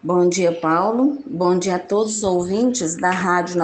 Bom dia, Paulo. Bom dia a todos os ouvintes da Rádio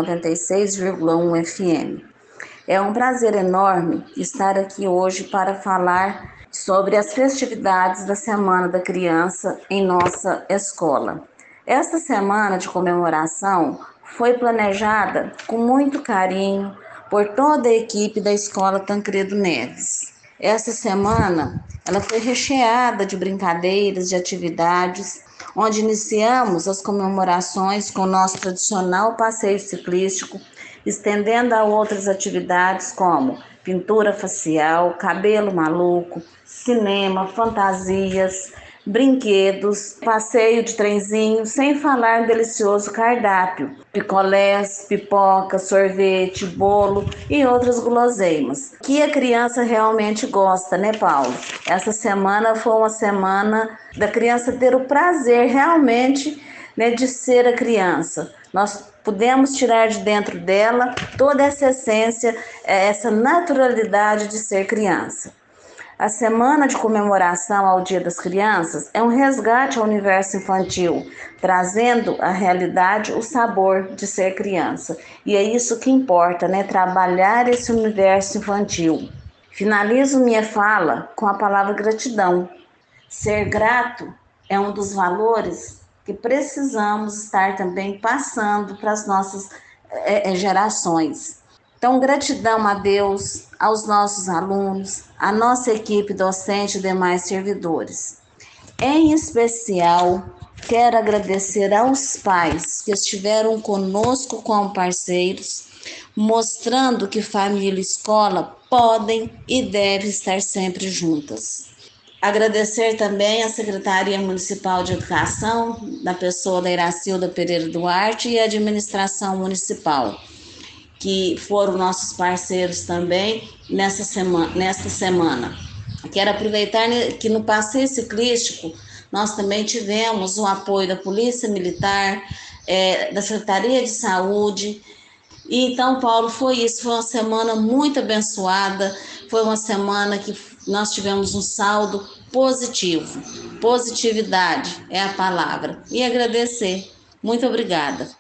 96,1 FM. É um prazer enorme estar aqui hoje para falar sobre as festividades da Semana da Criança em nossa escola. Esta semana de comemoração foi planejada com muito carinho por toda a equipe da Escola Tancredo Neves. Essa semana ela foi recheada de brincadeiras, de atividades, onde iniciamos as comemorações com o nosso tradicional passeio ciclístico, estendendo a outras atividades como pintura facial, cabelo maluco, cinema, fantasias, brinquedos, passeio de trenzinho, sem falar no delicioso cardápio, picolés, pipoca, sorvete, bolo e outras guloseimas, que a criança realmente gosta, né, Paulo? Essa semana foi uma semana da criança ter o prazer realmente, né, de ser a criança. Nós pudemos tirar de dentro dela toda essa essência, essa naturalidade de ser criança. A semana de comemoração ao Dia das Crianças é um resgate ao universo infantil, trazendo à realidade o sabor de ser criança. E é isso que importa, né? Trabalhar esse universo infantil. Finalizo minha fala com a palavra gratidão. Ser grato é um dos valores que precisamos estar também passando para as nossas gerações. Então, gratidão a Deus, aos nossos alunos, à nossa equipe docente e demais servidores. Em especial, quero agradecer aos pais que estiveram conosco como parceiros, mostrando que família e escola podem e devem estar sempre juntas. Agradecer também à Secretaria Municipal de Educação, na pessoa da Iracilda Pereira Duarte, e à Administração Municipal, que foram nossos parceiros também nesta semana. Quero aproveitar que no passeio ciclístico nós também tivemos o apoio da Polícia Militar, da Secretaria de Saúde. E então, Paulo, foi isso, foi uma semana muito abençoada, foi uma semana que nós tivemos um saldo positivo. Positividade é a palavra. E agradecer. Muito obrigada.